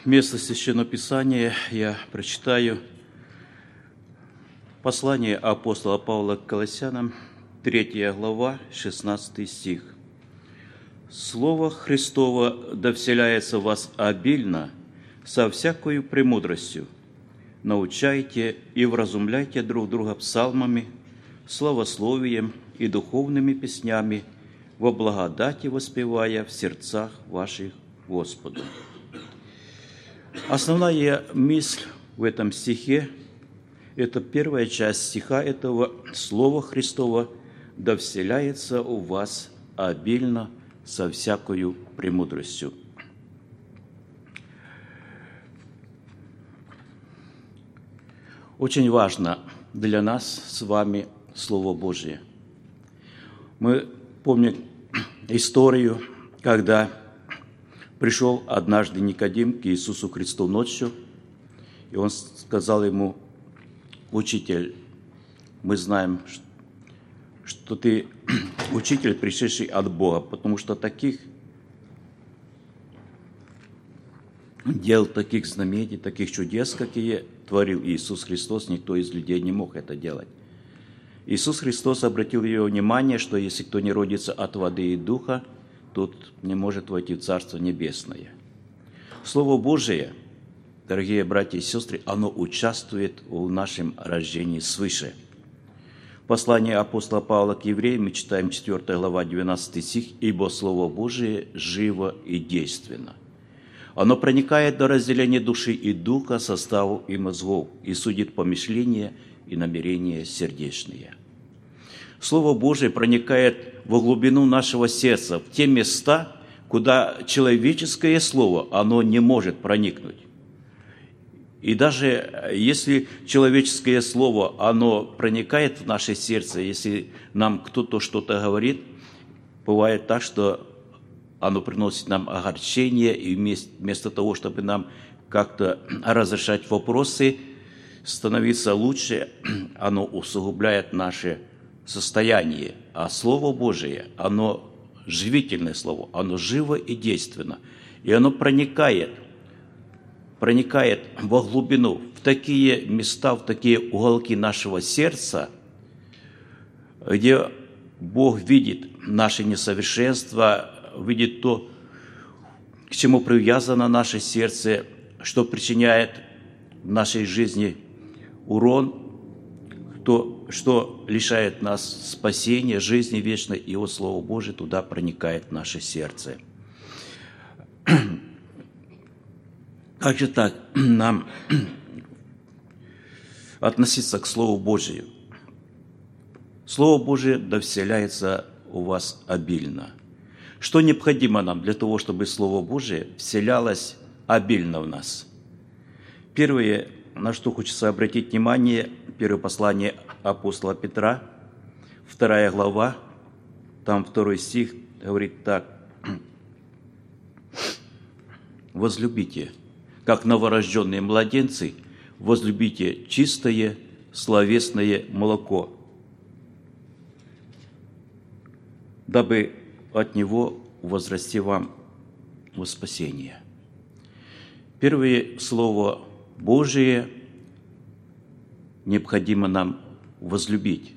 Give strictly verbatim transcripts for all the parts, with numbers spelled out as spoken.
Место Священного Писания я прочитаю. Послание апостола Павла к Колоссянам, третья глава, шестнадцатый стих. «Слово Христово да вселяется в вас обильно, со всякою премудростью. Научайте и вразумляйте друг друга псалмами, славословием и духовными песнями, во благодати воспевая в сердцах ваших Господу». Основная мысль в этом стихе – это первая часть стиха этого «Слова Христова да вселяется у вас обильно со всякою премудростью». Очень важно для нас с вами Слово Божие. Мы помним историю, когда пришел однажды Никодим к Иисусу Христу ночью, и он сказал ему: «Учитель, мы знаем, что ты учитель, пришедший от Бога, потому что таких дел, таких знамений, таких чудес, какие творил Иисус Христос, никто из людей не мог это делать». Иисус Христос обратил ее внимание, что если кто не родится от воды и духа, тот не может войти в Царство Небесное. Слово Божие, дорогие братья и сестры, оно участвует в нашем рождении свыше. Послание апостола Павла к евреям мы читаем четвёртая глава, двенадцатый стих: «Ибо Слово Божие живо и действенно. Оно проникает до разделения души и духа, составу и мозгов, и судит помышления и намерения сердечные». Слово Божие проникает во глубину нашего сердца, в те места, куда человеческое слово, оно не может проникнуть. И даже если человеческое слово, оно проникает в наше сердце, если нам кто-то что-то говорит, бывает так, что оно приносит нам огорчение, и вместо того, чтобы нам как-то разрешать вопросы, становиться лучше, оно усугубляет наше состояние. А Слово Божие, оно живительное Слово, оно живо и действенно. И оно проникает, проникает во глубину, в такие места, в такие уголки нашего сердца, где Бог видит наше несовершенство, видит то, к чему привязано наше сердце, что причиняет в нашей жизни урон, то, что лишает нас спасения, жизни вечной, и Его Слово Божие туда проникает в наше сердце. Как же так нам относиться к Слову Божию? Слово Божие да вселяется у вас обильно. Что необходимо нам для того, чтобы Слово Божие вселялось обильно в нас? Первое, на что хочется обратить внимание, первое послание апостола Петра, вторая глава, там второй стих говорит так: «Возлюбите, как новорожденные младенцы, возлюбите чистое словесное молоко, дабы от него возрасти вам во спасение». Первое слово Божие необходимо нам возлюбить,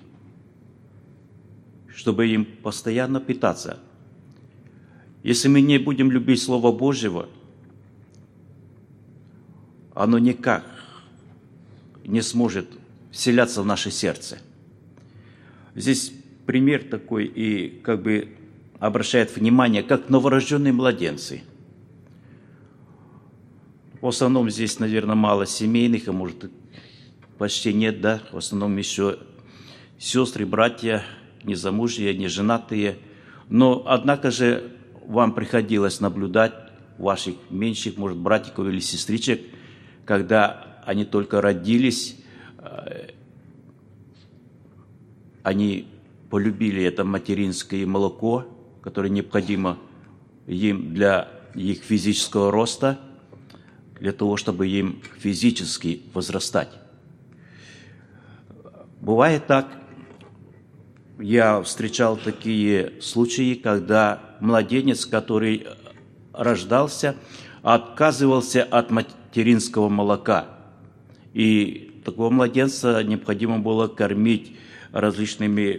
чтобы им постоянно питаться. Если мы не будем любить Слово Божьего, оно никак не сможет вселяться в наше сердце. Здесь пример такой, и как бы обращает внимание, как новорожденные младенцы. В основном здесь, наверное, мало семейных, а может, почти нет, да, в основном еще сестры, братья, незамужние, неженатые. Но, однако же, вам приходилось наблюдать ваших меньших, может, братиков или сестричек, когда они только родились, они полюбили это материнское молоко, которое необходимо им для их физического роста, для того, чтобы им физически возрастать. Бывает так, я встречал такие случаи, когда младенец, который рождался, отказывался от материнского молока. И такого младенца необходимо было кормить различными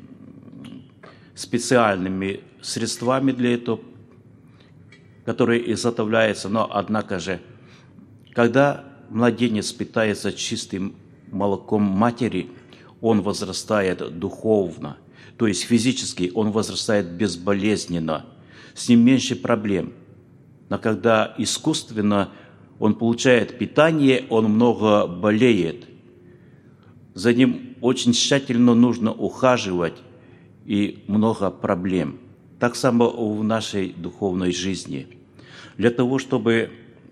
специальными средствами для этого, которые изготовляются. Но, однако же, когда младенец питается чистым молоком матери, он возрастает духовно, то есть физически он возрастает безболезненно, с ним меньше проблем. Но когда искусственно он получает питание, он много болеет. За ним очень тщательно нужно ухаживать и много проблем. Так само в нашей духовной жизни. Для того, чтобы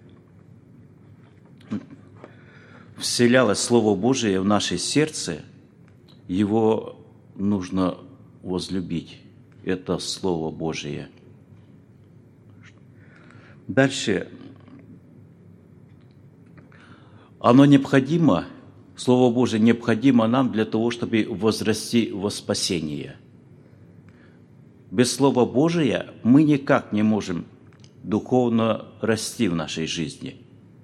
вселялось Слово Божие в наше сердце, его нужно возлюбить. Это Слово Божие. Дальше. Оно необходимо, Слово Божие необходимо нам для того, чтобы возрасти во спасение. Без Слова Божия мы никак не можем духовно расти в нашей жизни.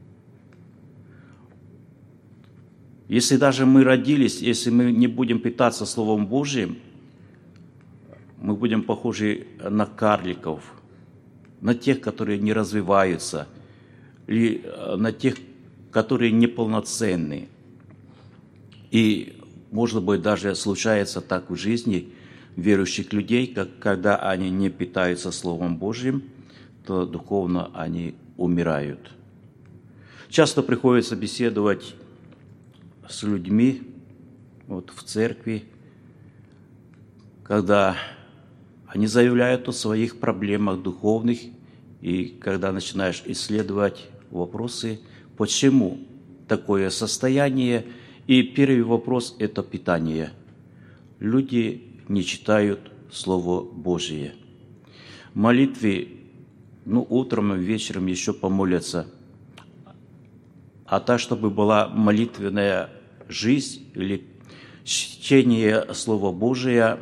Если даже мы родились, если мы не будем питаться Словом Божиим, мы будем похожи на карликов, на тех, которые не развиваются, или на тех, которые неполноценны. И, может быть, даже случается так в жизни верующих людей, как когда они не питаются Словом Божьим, то духовно они умирают. Часто приходится беседовать с людьми вот, в церкви, когда они заявляют о своих проблемах духовных, и когда начинаешь исследовать вопросы, почему такое состояние, и первый вопрос – это питание. Люди не читают Слово Божие. В молитве, ну, утром и вечером еще помолятся. А так, чтобы была молитвенная жизнь или чтение Слова Божия,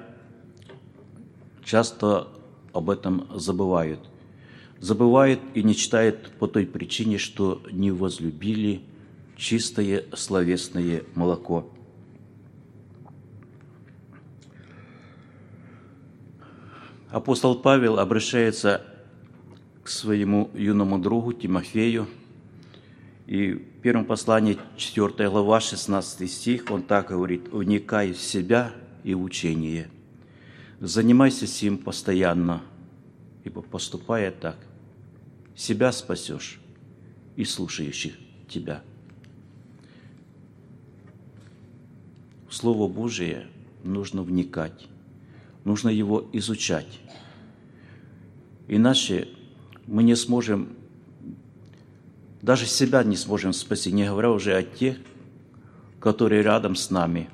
часто об этом забывают. Забывают и не читают по той причине, что не возлюбили чистое словесное молоко. Апостол Павел обращается к своему юному другу Тимофею, и в первом послании, четвёртая глава, шестнадцатый стих, он так говорит: «Вникай в себя и в учение, занимайся сим постоянно, ибо, поступая так, себя спасешь и слушающих тебя». В Слово Божие нужно вникать, нужно его изучать. Иначе мы не сможем, даже себя не сможем спасти, не говоря уже о тех, которые рядом с нами.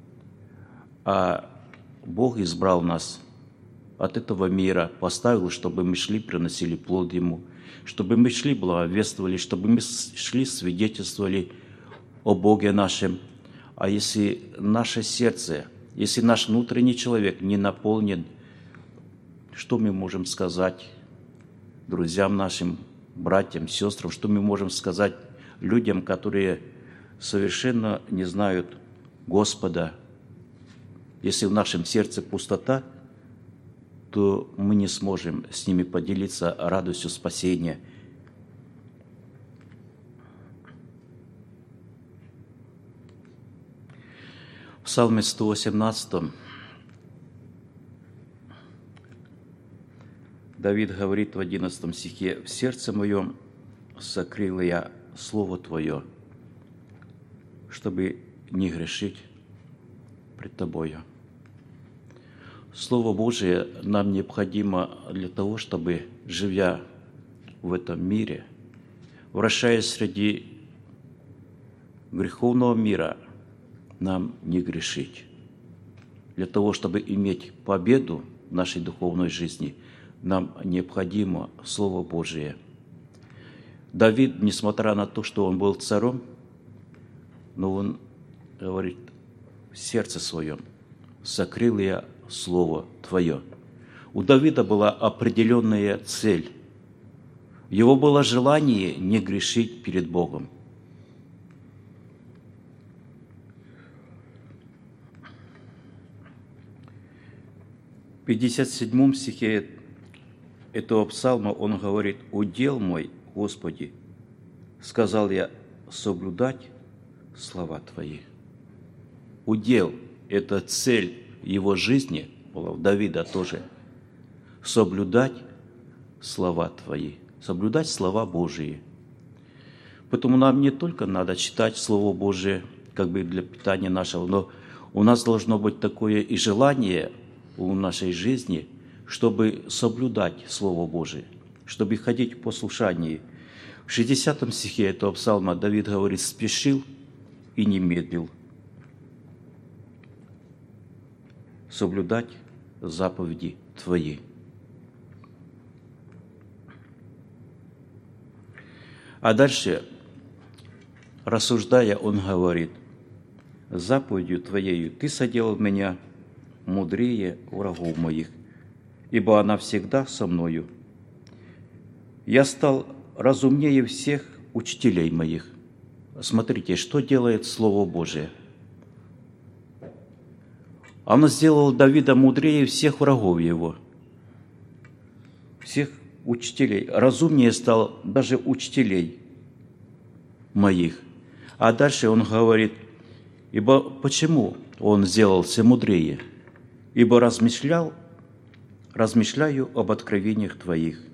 А Бог избрал нас от этого мира, поставил, чтобы мы шли, приносили плод Ему, чтобы мы шли, благовествовали, чтобы мы шли, свидетельствовали о Боге нашем. А если наше сердце, если наш внутренний человек не наполнен, что мы можем сказать друзьям нашим, братьям, сестрам, что мы можем сказать людям, которые совершенно не знают Господа? Если в нашем сердце пустота, то мы не сможем с ними поделиться радостью спасения. В Псалме сто восемнадцатом Давид говорит в одиннадцатом стихе: «В сердце моем сокрыл я Слово Твое, чтобы не грешить пред Тобою». Слово Божие нам необходимо для того, чтобы, живя в этом мире, вращаясь среди греховного мира, нам не грешить. Для того, чтобы иметь победу в нашей духовной жизни, нам необходимо Слово Божие. Давид, несмотря на то, что он был царем, но он говорит: в сердце своем сокрыл я Слово Твое. У Давида была определенная цель. Его было желание не грешить перед Богом. В пятьдесят седьмом стихе этого псалма он говорит: «Удел мой, Господи, сказал я, соблюдать слова Твои». Удел – это цель его жизни, была у Давида тоже, соблюдать слова Твои, соблюдать слова Божии. Поэтому нам не только надо читать Слово Божие, как бы для питания нашего, но у нас должно быть такое и желание в нашей жизни, чтобы соблюдать Слово Божие, чтобы ходить в послушании. В шестидесятом стихе этого псалма Давид говорит: «Спешил и не медлил соблюдать заповеди Твои». А дальше, рассуждая, он говорит: «Заповедью Твоею Ты соделал меня мудрее врагов моих, ибо она всегда со мною. Я стал разумнее всех учителей моих». Смотрите, что делает Слово Божие. Оно сделало Давида мудрее всех врагов его, всех учителей. Разумнее стал даже учителей моих. А дальше он говорит: «Ибо почему он сделался мудрее? Ибо размышлял, размышляю об откровениях Твоих».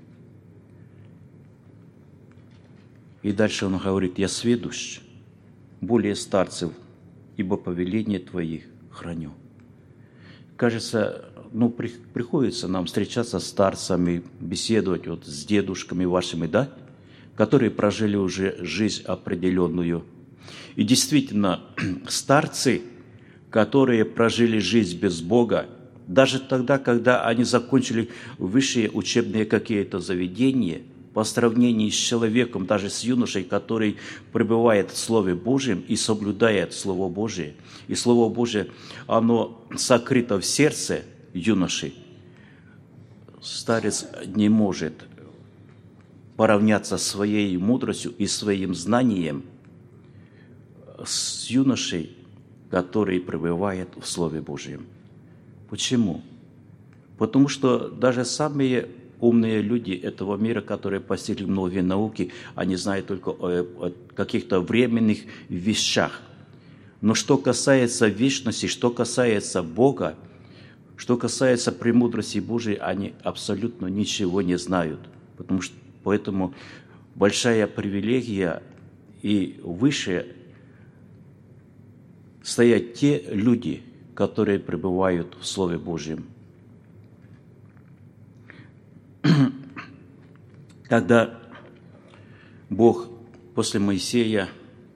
И дальше он говорит: «Я сведущ более старцев, ибо повеления Твоих храню». Кажется, ну, при, приходится нам встречаться с старцами, беседовать вот с дедушками вашими, да, которые прожили уже жизнь определенную. И действительно, старцы, которые прожили жизнь без Бога, даже тогда, когда они закончили высшие учебные какие-то заведения, по сравнению с человеком, даже с юношей, который пребывает в Слове Божьем и соблюдает Слово Божие, и Слово Божие, оно сокрыто в сердце юноши, старец не может поравняться своей мудростью и своим знанием с юношей, который пребывает в Слове Божьем. Почему? Потому что даже самые умные люди этого мира, которые постигли многие науки, они знают только о, о каких-то временных вещах. Но что касается вечности, что касается Бога, что касается премудрости Божией, они абсолютно ничего не знают. Потому что, поэтому большая привилегия и выше стоят те люди, которые пребывают в Слове Божьем. Когда Бог после Моисея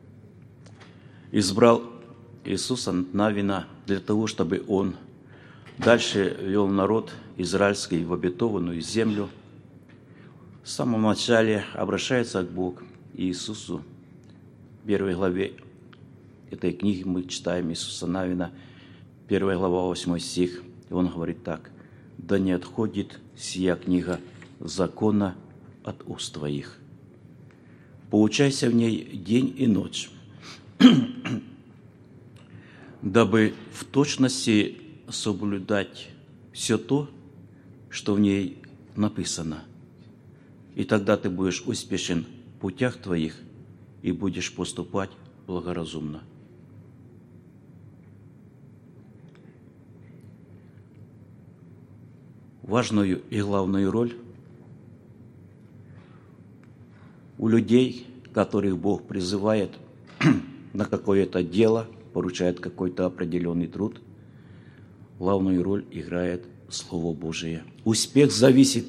избрал Иисуса Навина для того, чтобы он дальше вел народ израильский в обетованную землю, в самом начале обращается к Богу и Иисусу. В первой главе этой книги мы читаем Иисуса Навина, первая глава, восьмой стих, и он говорит так: «Да не отходит сия книга закона от уст твоих. Поучайся в ней день и ночь, дабы в точности соблюдать все то, что в ней написано. И тогда ты будешь успешен в путях твоих и будешь поступать благоразумно». Важную и главную роль у людей, которых Бог призывает на какое-то дело, поручает какой-то определенный труд, главную роль играет Слово Божие. Успех зависит,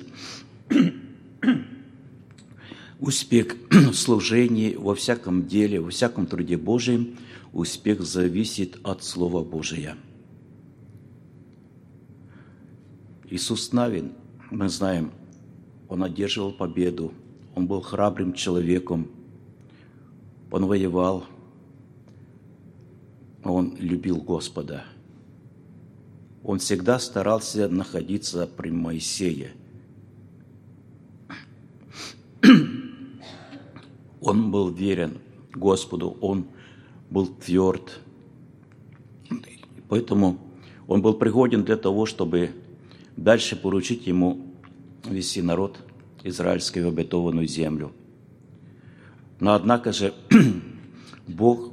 успех в служении, во всяком деле, во всяком труде Божьем, успех зависит от Слова Божия. Иисус Навин, мы знаем, он одерживал победу, он был храбрым человеком, он воевал, он любил Господа. Он всегда старался находиться при Моисее. он был верен Господу, он был тверд. Поэтому он был пригоден для того, чтобы дальше поручить ему вести народ израильский в обетованную землю. Но однако же Бог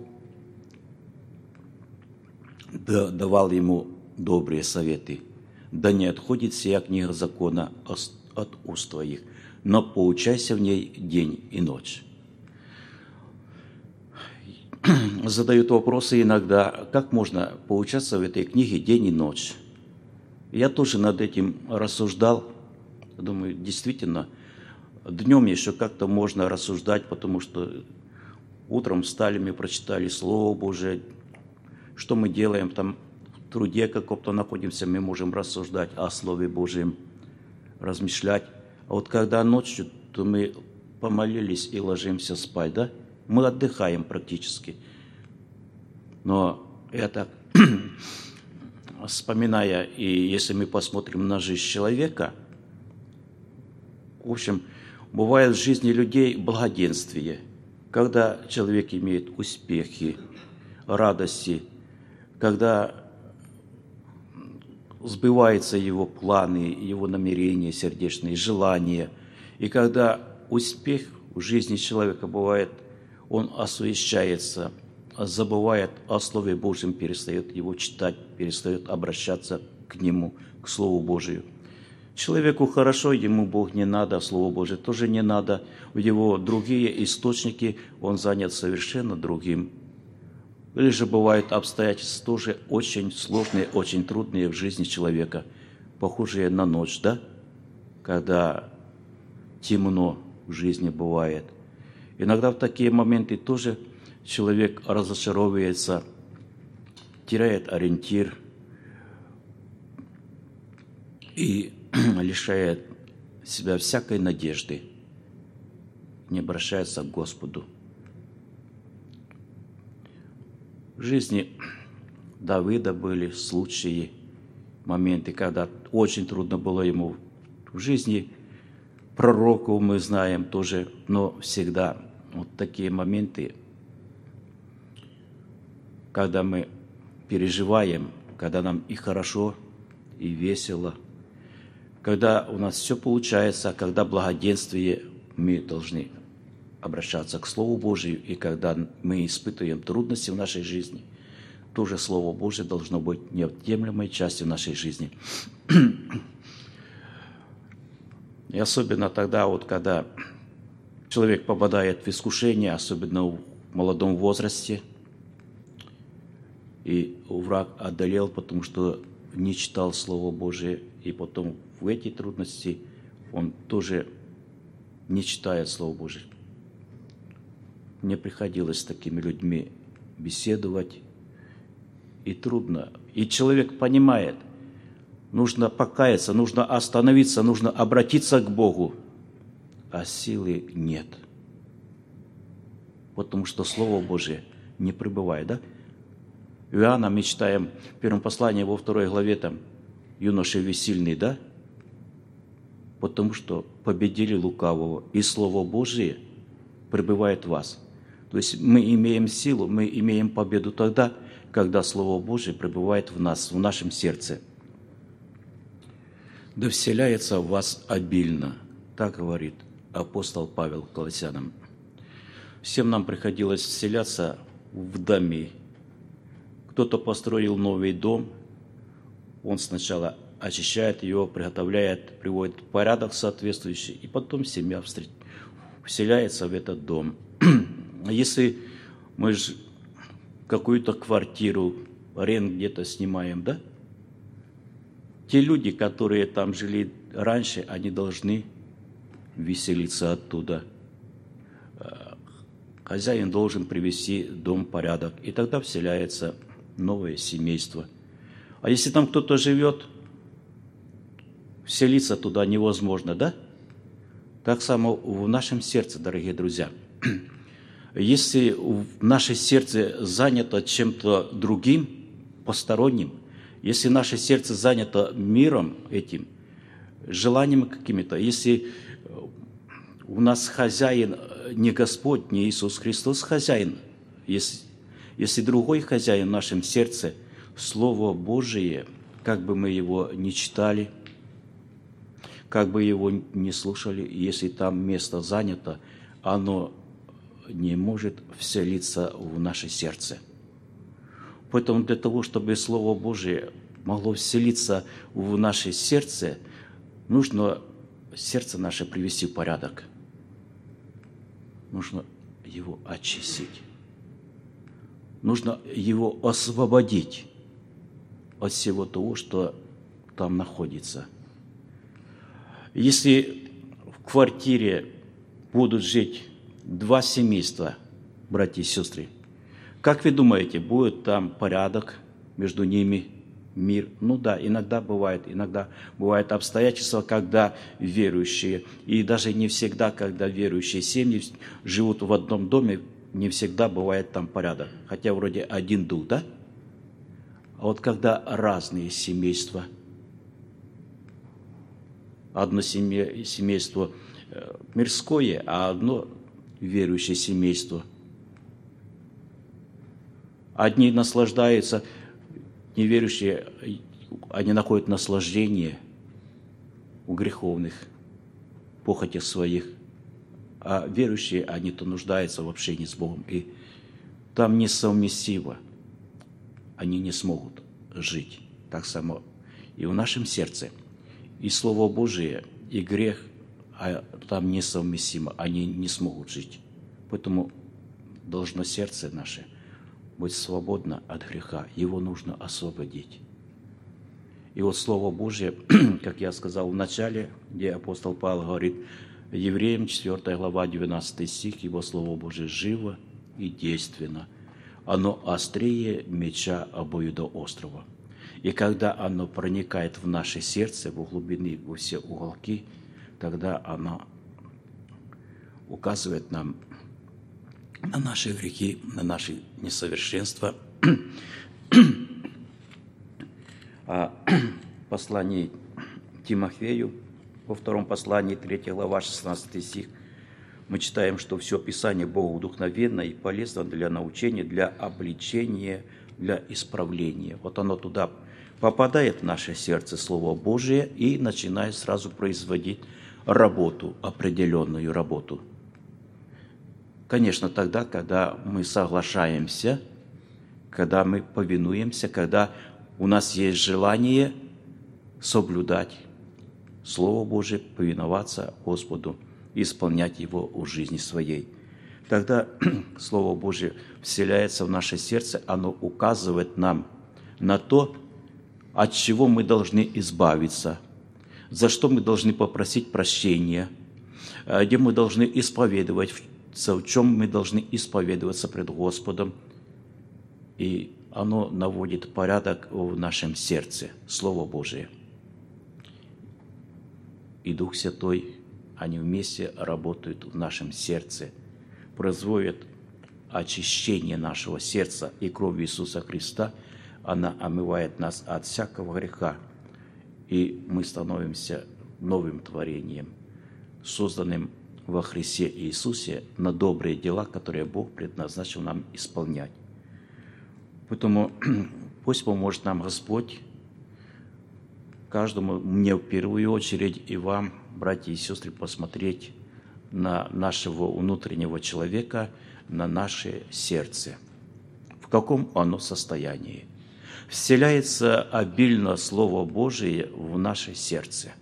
давал ему добрые советы. Да не отходит сия книга закона от уст твоих, но поучайся в ней день и ночь. Задают вопросы иногда, как можно поучаться в этой книге день и ночь. Я тоже над этим рассуждал. Думаю, действительно, днем еще как-то можно рассуждать, потому что утром встали, мы прочитали Слово Божие. Что мы делаем там в труде каком-то находимся, мы можем рассуждать о Слове Божьем, размышлять. А вот когда ночью, то мы помолились и ложимся спать, да? Мы отдыхаем практически. Но это, вспоминая, и если мы посмотрим на жизнь человека, в общем, бывает в жизни людей благоденствие, когда человек имеет успехи, радости, когда сбываются его планы, его намерения сердечные, желания. И когда успех в жизни человека бывает, он освящается, забывает о Слове Божьем, перестает его читать, перестает обращаться к нему, к Слову Божию. Человеку хорошо, ему Бог не надо, а Слово Божие тоже не надо. В его другие источники он занят совершенно другим. Или же бывают обстоятельства тоже очень сложные, очень трудные в жизни человека, похожие на ночь, да? Когда темно в жизни бывает. Иногда в такие моменты тоже человек разочаровывается, теряет ориентир и лишает себя всякой надежды, не обращается к Господу. В жизни Давида были случаи, моменты, когда очень трудно было ему. В жизни пророков мы знаем тоже, но всегда вот такие моменты, когда мы переживаем, когда нам и хорошо, и весело, когда у нас все получается, когда благоденствие, мы должны обращаться к Слову Божию, и когда мы испытываем трудности в нашей жизни, тоже Слово Божие должно быть неотъемлемой частью нашей жизни. И особенно тогда, вот, когда человек попадает в искушение, особенно в молодом возрасте, и враг одолел, потому что не читал Слово Божие, и потом в эти трудности он тоже не читает Слово Божие. Мне приходилось с такими людьми беседовать, и трудно. И человек понимает, нужно покаяться, нужно остановиться, нужно обратиться к Богу, а силы нет. Потому что Слово Божие не пребывает, да? Иоанна мы читаем в первом послании во второй главе, там, юноши весельный, да? Потому что победили лукавого, и Слово Божие пребывает в вас. То есть мы имеем силу, мы имеем победу тогда, когда Слово Божие пребывает в нас, в нашем сердце. «Да вселяется в вас обильно», так говорит апостол Павел Колоссянам. Всем нам приходилось вселяться в доме. Кто-то построил новый дом, он сначала очищает его, приготовляет, приводит в порядок соответствующий, и потом семья вселяется в этот дом. Если мы же какую-то квартиру, аренду где-то снимаем, да? Те люди, которые там жили раньше, они должны веселиться оттуда. Хозяин должен привести дом в порядок, и тогда вселяется новое семейство. А если там кто-то живет, вселиться туда невозможно, да? Так само в нашем сердце, дорогие друзья. Если наше сердце занято чем-то другим, посторонним, если наше сердце занято миром этим, желаниями какими-то, если у нас хозяин не Господь, не Иисус Христос хозяин. Если, если другой хозяин в нашем сердце, Слово Божие, как бы мы его ни читали, как бы его ни слушали, если там место занято, оно не может вселиться в наше сердце. Поэтому для того, чтобы Слово Божие могло вселиться в наше сердце, нужно сердце наше привести в порядок. Нужно его очистить. Нужно его освободить от всего того, что там находится. Если в квартире будут жить два семейства, братья и сестры, как вы думаете, будет там порядок между ними, мир? Ну да, иногда бывает, иногда бывают обстоятельства, когда верующие, и даже не всегда, когда верующие семьи живут в одном доме, не всегда бывает там порядок. Хотя вроде один дух, да? А вот когда разные семейства, одно семье, семейство мирское, а одно верующее семейство. Одни наслаждаются, неверующие, они находят наслаждение у греховных похотях своих, а верующие, они-то нуждаются в общении с Богом, и там несовместимо, они не смогут жить. Так само и в нашем сердце. И Слово Божие, и грех, а там несовместимо, они не смогут жить. Поэтому должно сердце наше быть свободно от греха, его нужно освободить. И вот Слово Божие, как я сказал в начале, где апостол Павел говорит, Евреям четвёртая глава, двенадцатый стих, его Слово Божие живо и действенно. Оно острее меча обоюдоострого. И когда оно проникает в наше сердце, в глубины, во все уголки, тогда оно указывает нам на наши грехи, на наши несовершенства. А послание Тимофею, во втором послании, третья глава, шестнадцатый стих, мы читаем, что все Писание Богу вдохновенно и полезно для научения, для обличения, для исправления. Вот оно туда попадает в наше сердце, Слово Божие, и начинает сразу производить работу, определенную работу. Конечно, тогда, когда мы соглашаемся, когда мы повинуемся, когда у нас есть желание соблюдать Слово Божие, повиноваться Господу, исполнять Его в жизни своей. Тогда Слово Божие вселяется в наше сердце, оно указывает нам на то, от чего мы должны избавиться, за что мы должны попросить прощения, где мы должны исповедовать, в чем мы должны исповедоваться пред Господом. И оно наводит порядок в нашем сердце, Слово Божие. И Дух Святой, они вместе работают в нашем сердце, производят очищение нашего сердца, и кровь Иисуса Христа, она омывает нас от всякого греха, и мы становимся новым творением, созданным во Христе Иисусе на добрые дела, которые Бог предназначил нам исполнять. Поэтому пусть поможет нам Господь, каждому, мне в первую очередь и вам, братья и сестры, посмотреть на нашего внутреннего человека, на наше сердце. В каком оно состоянии? Вселяется обильно Слово Божие в наше сердце.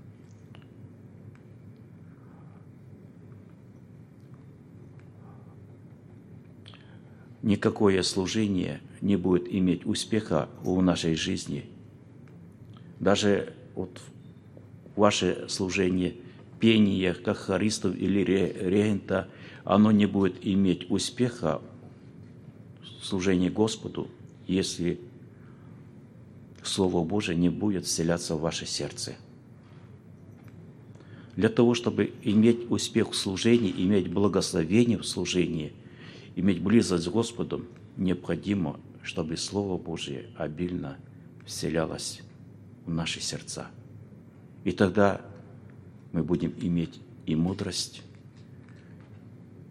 Никакое служение не будет иметь успеха в нашей жизни. Даже вот ваше служение, пение, как хористов или регента, оно не будет иметь успеха в служении Господу, если Слово Божие не будет вселяться в ваше сердце. Для того, чтобы иметь успех в служении, иметь благословение в служении, иметь близость с Господом, необходимо, чтобы Слово Божие обильно вселялось в наши сердца. И тогда мы будем иметь и мудрость,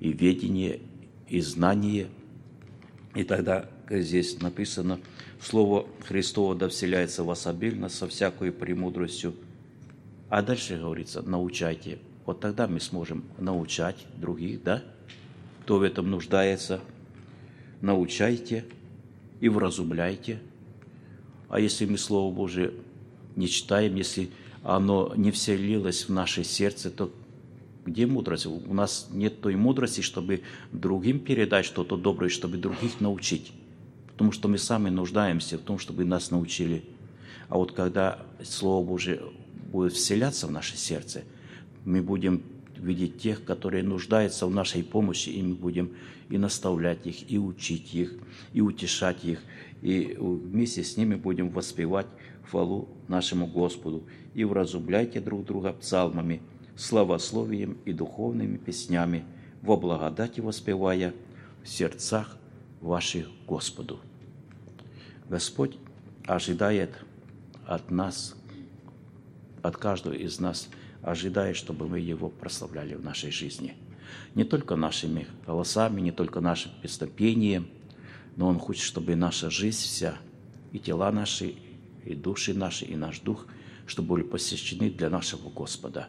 и ведение, и знание. И тогда здесь написано: Слово Христово да вселяется в вас обильно со всякой премудростью. А дальше говорится: научайте. Вот тогда мы сможем научать других, да? Кто в этом нуждается, научайте и вразумляйте. А если мы Слово Божие не читаем, если оно не вселилось в наше сердце, то где мудрость? У нас нет той мудрости, чтобы другим передать что-то доброе, чтобы других научить. Потому что мы сами нуждаемся в том, чтобы нас научили. А вот когда Слово Божие будет вселяться в наше сердце, мы будем видеть тех, которые нуждаются в нашей помощи, и мы будем и наставлять их, и учить их, и утешать их, и вместе с ними будем воспевать хвалу нашему Господу. И вразумляйте друг друга псалмами, славословием и духовными песнями, во благодати воспевая в сердцах ваших Господу. Господь ожидает от нас, от каждого из нас, ожидает, чтобы мы Его прославляли в нашей жизни. Не только нашими голосами, не только нашим песнопением, но Он хочет, чтобы наша жизнь вся, и тела наши, и души наши, и наш дух, чтобы были посвящены для нашего Господа.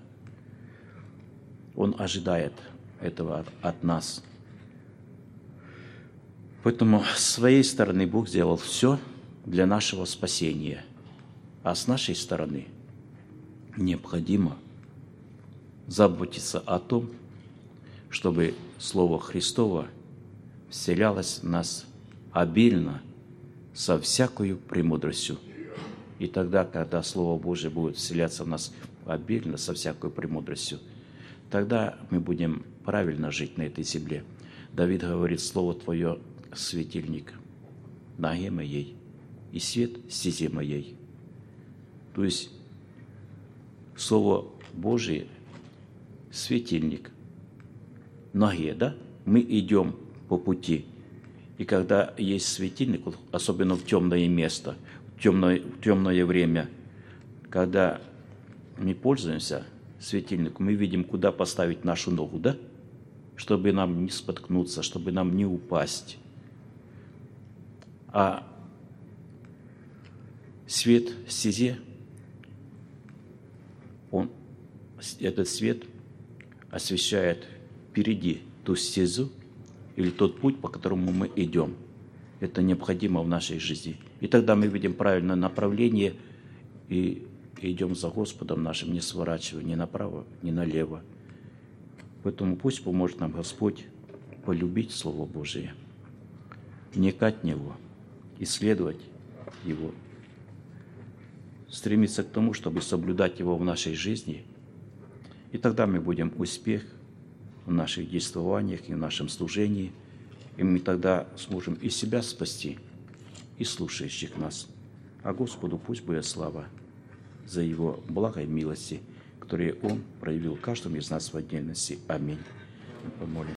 Он ожидает этого от нас. Поэтому с своей стороны Бог сделал все для нашего спасения. А с нашей стороны необходимо заботиться о том, чтобы Слово Христово вселялось в нас обильно, со всякою премудростью. И тогда, когда Слово Божие будет вселяться в нас обильно, со всякой премудростью, тогда мы будем правильно жить на этой земле. Давид говорит: Слово Твое – светильник ноге моей и свет стезе моей. То есть Слово Божие – светильник ноге, да? Мы идем по пути. И когда есть светильник, особенно в темное место, в темное, в темное время, когда мы пользуемся светильником, мы видим, куда поставить нашу ногу, да? Чтобы нам не споткнуться, чтобы нам не упасть. А свет в стезе, он, этот свет освещает впереди ту стезу или тот путь, по которому мы идем. Это необходимо в нашей жизни. И тогда мы видим правильное направление и идем за Господом нашим, не сворачивая ни направо, ни налево. Поэтому пусть поможет нам Господь полюбить Слово Божие, вникать в Него, исследовать Его, стремиться к тому, чтобы соблюдать Его в нашей жизни. И тогда мы будем успех в наших действованиях и в нашем служении, и мы тогда сможем и себя спасти, и слушающих нас. А Господу пусть будет слава за Его благо и милости, которые Он проявил каждому из нас в отдельности. Аминь. Помолимся.